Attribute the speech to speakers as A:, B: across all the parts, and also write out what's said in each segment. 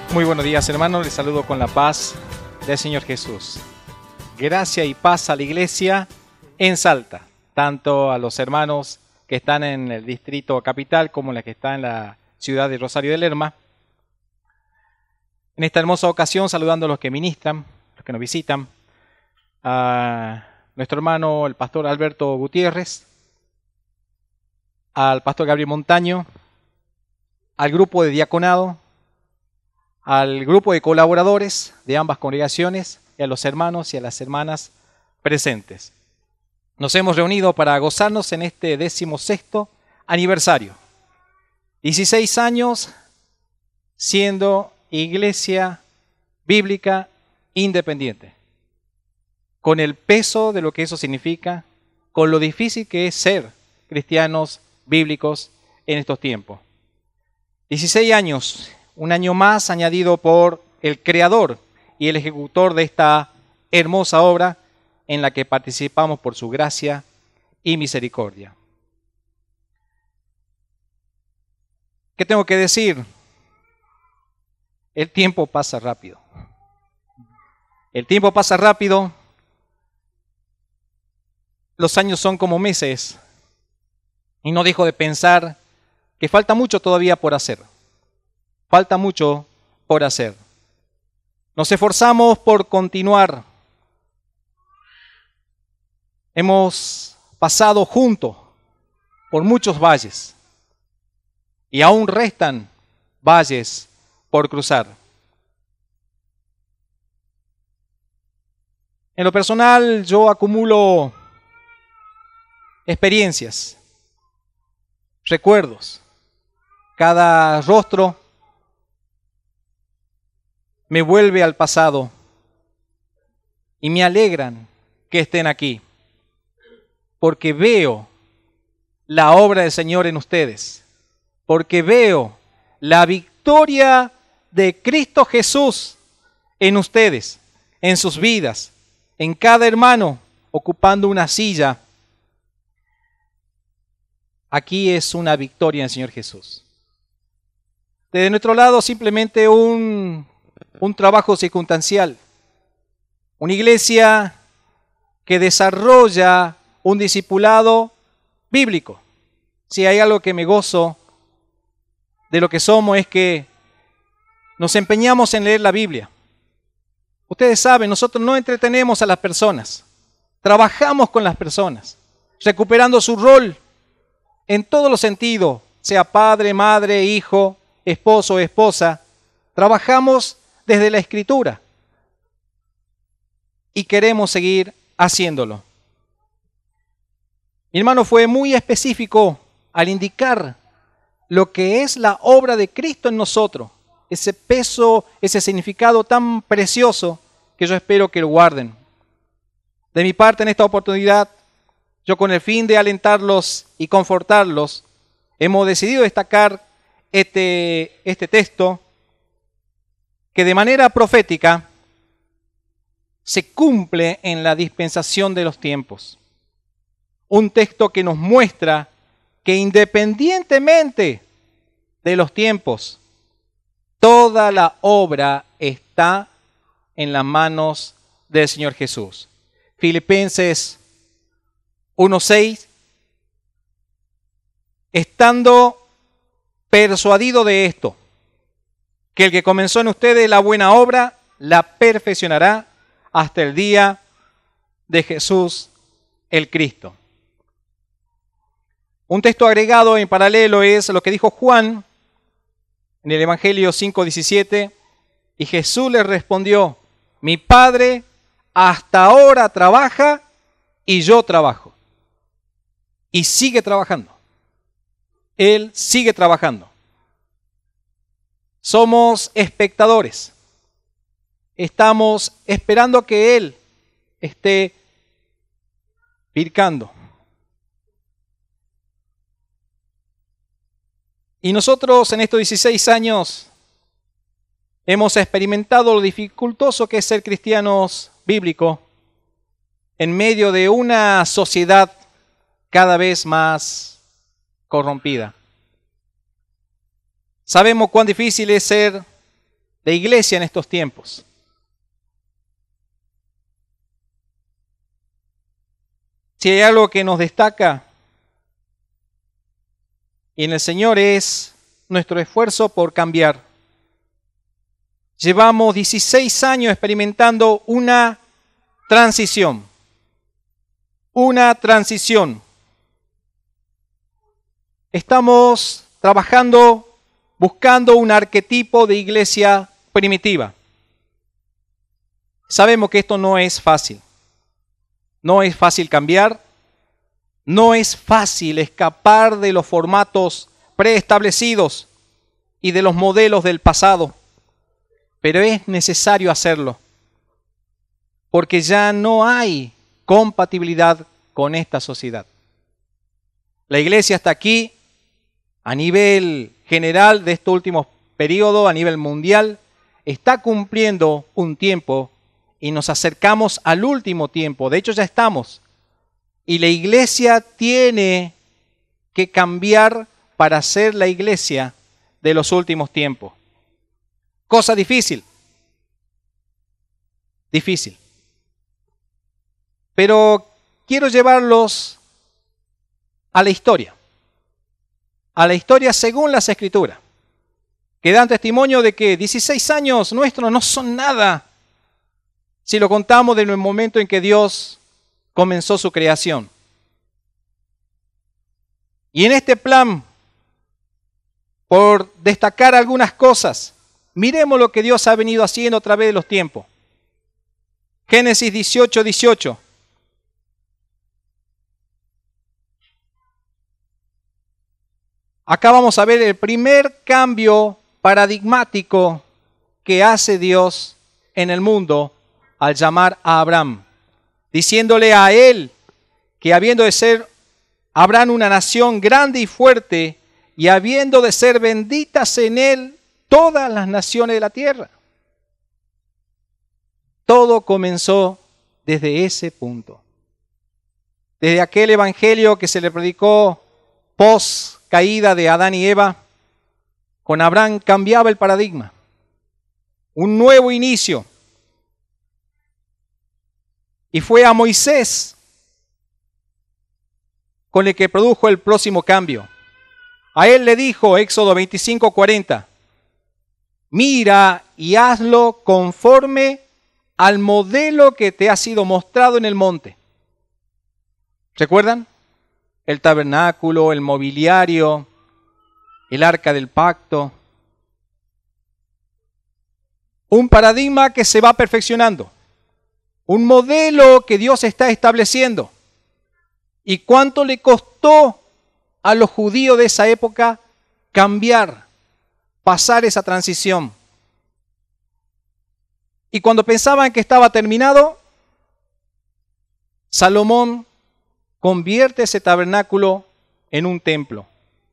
A: Muy buenos días, hermanos. Les saludo con la paz del Señor Jesús. Gracia y paz a la iglesia en Salta, tanto a los hermanos que están en el distrito capital como la que está en la ciudad de Rosario de Lerma. En esta hermosa ocasión, saludando a los que ministran, los que nos visitan, a nuestro hermano, el pastor Alberto Gutiérrez, al pastor Gabriel Montaño, al grupo de diaconado, al grupo de colaboradores de ambas congregaciones y a los hermanos y a las hermanas presentes. Nos hemos reunido para gozarnos en este 16º aniversario. 16 años siendo iglesia bíblica independiente, con el peso de lo que eso significa, con lo difícil que es ser cristianos bíblicos en estos tiempos. 16 años, un año más añadido por el creador y el ejecutor de esta hermosa obra en la que participamos por su gracia y misericordia. ¿Qué tengo que decir? El tiempo pasa rápido. El tiempo pasa rápido. Los años son como meses. Y no dejo de pensar que falta mucho todavía por hacer. Falta mucho por hacer. Nos esforzamos por continuar. Hemos pasado juntos por muchos valles. Y aún restan valles por cruzar. En lo personal, yo acumulo experiencias, recuerdos. Cada rostro me vuelve al pasado y me alegran que estén aquí, porque veo la obra del Señor en ustedes, porque veo la victoria de Cristo Jesús en ustedes, en sus vidas, en cada hermano ocupando una silla. Aquí es una victoria en el Señor Jesús. Desde nuestro lado simplemente un trabajo circunstancial, una iglesia que desarrolla un discipulado bíblico. Si hay algo que me gozo de lo que somos es que nos empeñamos en leer la Biblia. Ustedes saben, nosotros no entretenemos a las personas, trabajamos con las personas, recuperando su rol en todos los sentidos, sea padre, madre, hijo, esposo, esposa. Trabajamos desde la Escritura y queremos seguir haciéndolo. Mi hermano fue muy específico al indicar lo que es la obra de Cristo en nosotros, ese peso, ese significado tan precioso que yo espero que lo guarden. De mi parte, en esta oportunidad, yo con el fin de alentarlos y confortarlos, hemos decidido destacar este texto que de manera profética se cumple en la dispensación de los tiempos. Un texto que nos muestra que independientemente de los tiempos, toda la obra está en las manos del Señor Jesús. Filipenses 1:6, estando persuadido de esto, que el que comenzó en ustedes la buena obra, la perfeccionará hasta el día de Jesús el Cristo. Un texto agregado en paralelo es lo que dijo Juan en el Evangelio 5:17, y Jesús le respondió: mi Padre hasta ahora trabaja y yo trabajo. Y sigue trabajando. Él sigue trabajando. Somos espectadores. Estamos esperando que Él esté vircando. Y nosotros en estos 16 años hemos experimentado lo dificultoso que es ser cristianos bíblicos en medio de una sociedad cada vez más corrompida. Sabemos cuán difícil es ser de iglesia en estos tiempos. Si hay algo que nos destaca en el Señor es nuestro esfuerzo por cambiar. Llevamos 16 años experimentando una transición. Una transición. Estamos trabajando, buscando un arquetipo de iglesia primitiva. Sabemos que esto no es fácil. No es fácil cambiar. No es fácil escapar de los formatos preestablecidos y de los modelos del pasado. Pero es necesario hacerlo. Porque ya no hay compatibilidad con esta sociedad. La iglesia está aquí a nivel general de este último periodo, a nivel mundial, está cumpliendo un tiempo y nos acercamos al último tiempo. De hecho, ya estamos. Y la iglesia tiene que cambiar para ser la iglesia de los últimos tiempos. Cosa difícil. Difícil. Pero quiero llevarlos a la historia. A la historia según las Escrituras. Que dan testimonio de que 16 años nuestros no son nada si lo contamos desde el momento en que Dios comenzó su creación. Y en este plan, por destacar algunas cosas, miremos lo que Dios ha venido haciendo a través de los tiempos. Génesis 18:18. Acá vamos a ver el primer cambio paradigmático que hace Dios en el mundo al llamar a Abraham, diciéndole a él que habiendo de ser Abraham una nación grande y fuerte, y habiendo de ser benditas en él todas las naciones de la tierra. Todo comenzó desde ese punto. Desde aquel evangelio que se le predicó post caída de Adán y Eva, con Abraham cambiaba el paradigma. Un nuevo inicio. Y fue a Moisés con el que produjo el próximo cambio. A él le dijo, Éxodo 25:40, mira y hazlo conforme al modelo que te ha sido mostrado en el monte. ¿Recuerdan? El tabernáculo, el mobiliario, el arca del pacto. Un paradigma que se va perfeccionando. Un modelo que Dios está estableciendo. ¿Y cuánto le costó a los judíos de esa época cambiar, pasar esa transición? Y cuando pensaban que estaba terminado, Salomón convierte ese tabernáculo en un templo.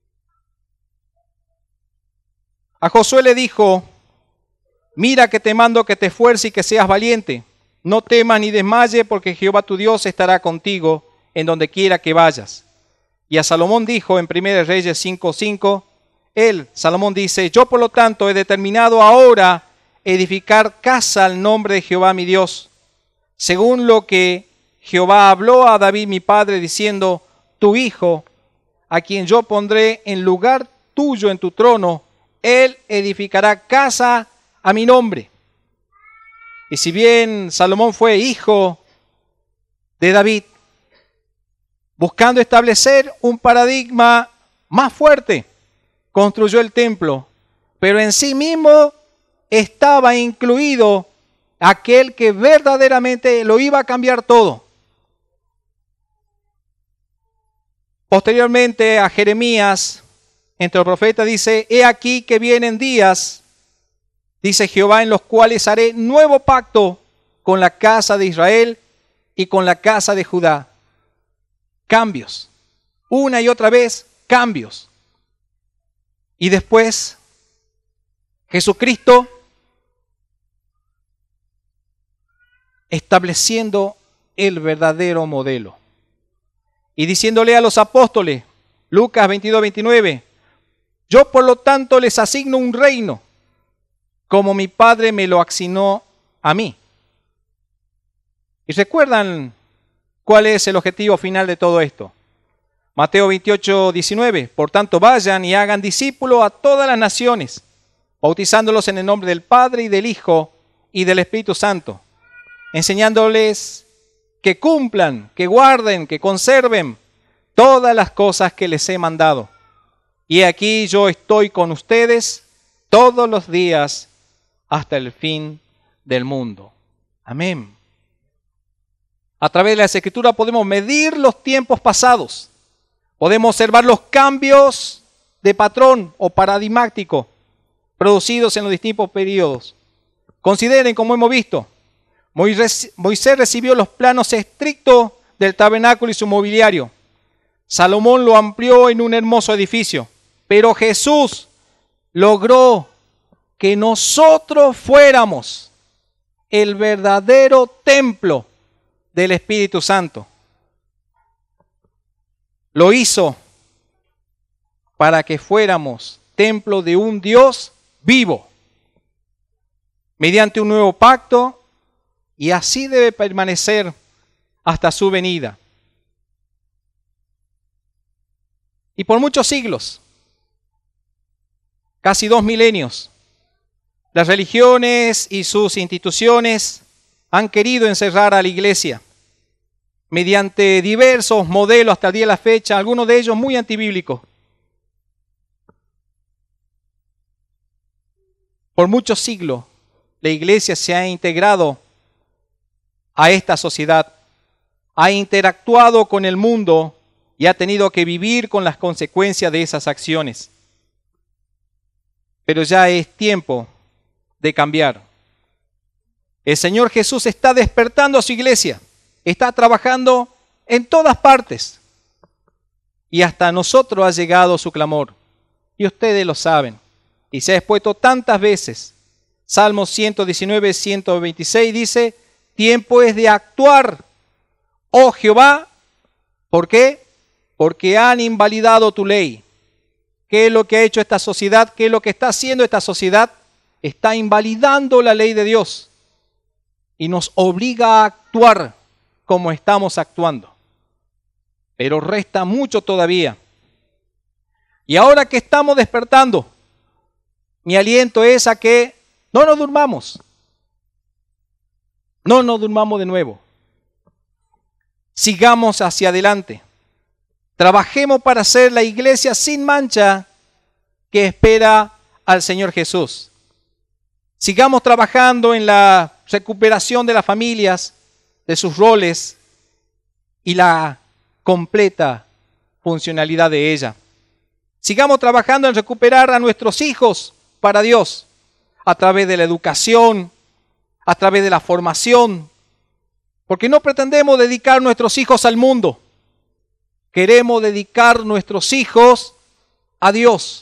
A: A Josué le dijo, mira que te mando que te esfuerces y que seas valiente. No temas ni desmayes, porque Jehová tu Dios estará contigo en donde quiera que vayas. Y a Salomón dijo en 1 Reyes 5:5, Salomón dice, yo por lo tanto he determinado ahora edificar casa al nombre de Jehová mi Dios, según lo que Jehová habló a David mi padre, diciendo, tu hijo, a quien yo pondré en lugar tuyo en tu trono, él edificará casa a mi nombre. Y si bien Salomón fue hijo de David, buscando establecer un paradigma más fuerte, construyó el templo, pero en sí mismo estaba incluido aquel que verdaderamente lo iba a cambiar todo. Posteriormente a Jeremías, entre los profetas dice, he aquí que vienen días, dice Jehová, en los cuales haré nuevo pacto con la casa de Israel y con la casa de Judá. Cambios. Una y otra vez, cambios. Y después, Jesucristo estableciendo el verdadero modelo. Y diciéndole a los apóstoles, Lucas 22:29, yo por lo tanto les asigno un reino, como mi Padre me lo asignó a mí. ¿Y recuerdan cuál es el objetivo final de todo esto? Mateo 28, 19. Por tanto, vayan y hagan discípulos a todas las naciones, bautizándolos en el nombre del Padre y del Hijo y del Espíritu Santo, enseñándoles que cumplan, que guarden, que conserven todas las cosas que les he mandado. Y aquí yo estoy con ustedes todos los días hasta el fin del mundo. Amén. A través de las Escrituras podemos medir los tiempos pasados. Podemos observar los cambios de patrón o paradigmático producidos en los distintos periodos. Consideren, como hemos visto, Moisés recibió los planos estrictos del tabernáculo y su mobiliario. Salomón lo amplió en un hermoso edificio. Pero Jesús logró que nosotros fuéramos el verdadero templo del Espíritu Santo. Lo hizo para que fuéramos templo de un Dios vivo, mediante un nuevo pacto, y así debe permanecer hasta su venida. Y por muchos siglos, casi 2 milenios, las religiones y sus instituciones han querido encerrar a la iglesia mediante diversos modelos hasta el día de la fecha, algunos de ellos muy antibíblicos. Por muchos siglos, la iglesia se ha integrado a esta sociedad, ha interactuado con el mundo y ha tenido que vivir con las consecuencias de esas acciones. Pero ya es tiempo de cambiar. El Señor Jesús está despertando a su iglesia, está trabajando en todas partes y hasta nosotros ha llegado su clamor. Y ustedes lo saben y se ha expuesto tantas veces. Salmos 119, 126 dice: tiempo es de actuar, oh Jehová. ¿Por qué? Porque han invalidado tu ley. ¿Qué es lo que ha hecho esta sociedad? ¿Qué es lo que está haciendo esta sociedad? Está invalidando la ley de Dios y nos obliga a actuar como estamos actuando. Pero resta mucho todavía. Y ahora que estamos despertando, mi aliento es a que no nos durmamos. No nos durmamos de nuevo. Sigamos hacia adelante. Trabajemos para ser la iglesia sin mancha que espera al Señor Jesús. Sigamos trabajando en la recuperación de las familias, de sus roles y la completa funcionalidad de ella. Sigamos trabajando en recuperar a nuestros hijos para Dios a través de la educación, a través de la formación, porque no pretendemos dedicar nuestros hijos al mundo. Queremos dedicar nuestros hijos a Dios.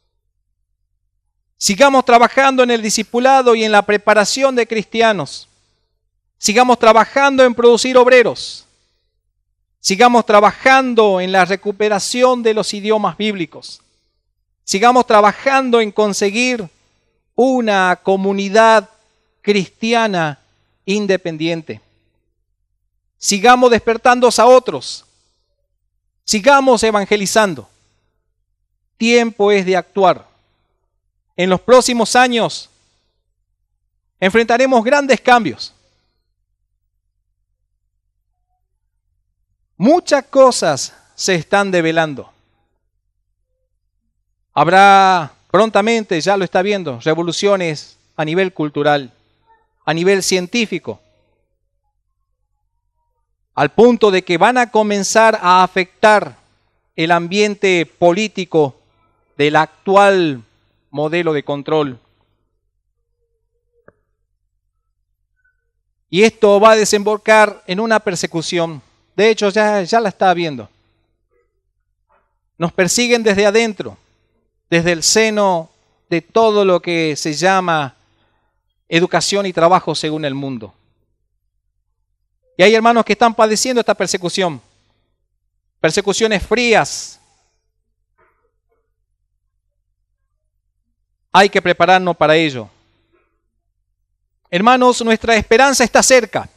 A: Sigamos trabajando en el discipulado y en la preparación de cristianos. Sigamos trabajando en producir obreros. Sigamos trabajando en la recuperación de los idiomas bíblicos. Sigamos trabajando en conseguir una comunidad cristiana independiente. Sigamos despertando a otros. Sigamos evangelizando. Tiempo es de actuar. En los próximos años enfrentaremos grandes cambios. Muchas cosas se están develando. Habrá prontamente, ya lo está viendo, revoluciones a nivel cultural, a nivel científico, al punto de que van a comenzar a afectar el ambiente político del actual modelo de control. Y esto va a desembocar en una persecución. De hecho, ya la está viendo. Nos persiguen desde adentro, desde el seno de todo lo que se llama educación y trabajo según el mundo. Y hay hermanos que están padeciendo esta persecución. Persecuciones frías. Hay que prepararnos para ello. Hermanos, nuestra esperanza está cerca.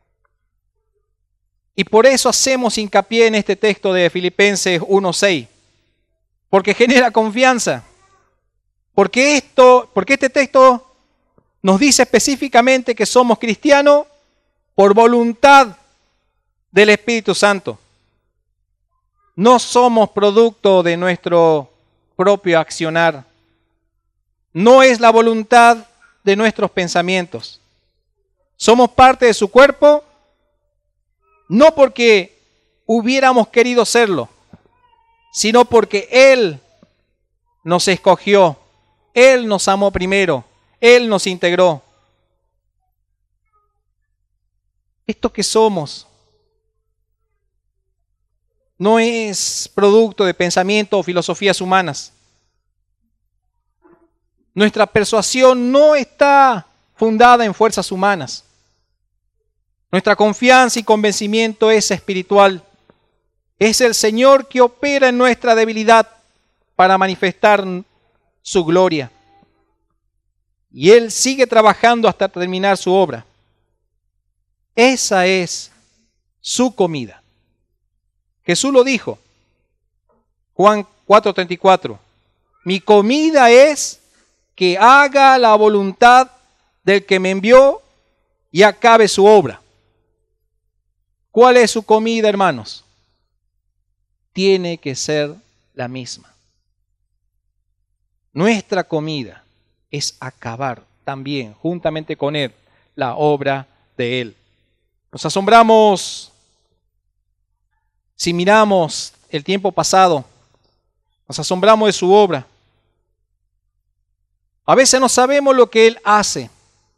A: Y por eso hacemos hincapié en este texto de Filipenses 1:6. Porque genera confianza. Porque este texto nos dice específicamente que somos cristianos por voluntad del Espíritu Santo. No somos producto de nuestro propio accionar. No es la voluntad de nuestros pensamientos. Somos parte de su cuerpo, no porque hubiéramos querido serlo, sino porque Él nos escogió, Él nos amó primero, Él nos integró. Esto que somos no es producto de pensamientos o filosofías humanas. Nuestra persuasión no está fundada en fuerzas humanas. Nuestra confianza y convencimiento es espiritual. Es el Señor que opera en nuestra debilidad para manifestar su gloria. Y Él sigue trabajando hasta terminar su obra. Esa es su comida. Jesús lo dijo, Juan 4:34, mi comida es que haga la voluntad del que me envió y acabe su obra. ¿Cuál es su comida, hermanos? Tiene que ser la misma. Nuestra comida es acabar también, juntamente con Él, la obra de Él. Nos asombramos si miramos el tiempo pasado, nos asombramos de su obra. A veces no sabemos lo que Él hace.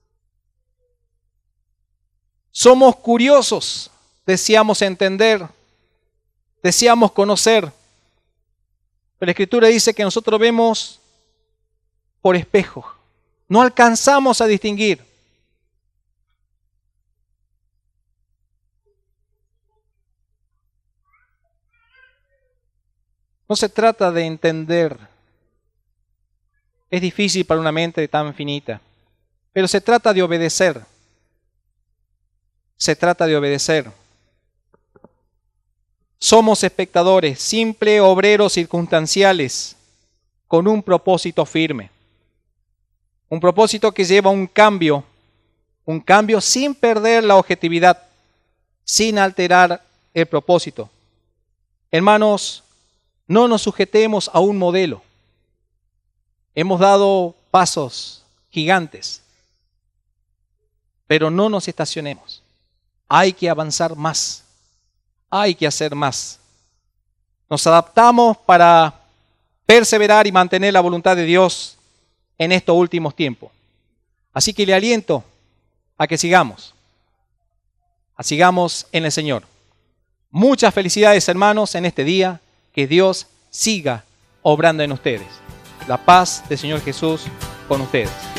A: Somos curiosos, deseamos entender, deseamos conocer. Pero la Escritura dice que nosotros vemos por espejo. No alcanzamos a distinguir. No se trata de entender. Es difícil para una mente tan finita. Pero se trata de obedecer. Se trata de obedecer. Somos espectadores, simples obreros circunstanciales, con un propósito firme. Un propósito que lleva un cambio sin perder la objetividad, sin alterar el propósito. Hermanos, no nos sujetemos a un modelo. Hemos dado pasos gigantes, pero no nos estacionemos. Hay que avanzar más. Hay que hacer más. Nos adaptamos para perseverar y mantener la voluntad de Dios en estos últimos tiempos. Así que le aliento a que sigamos en el Señor. Muchas felicidades, hermanos, en este día. Que Dios siga obrando en ustedes. La paz del Señor Jesús con ustedes.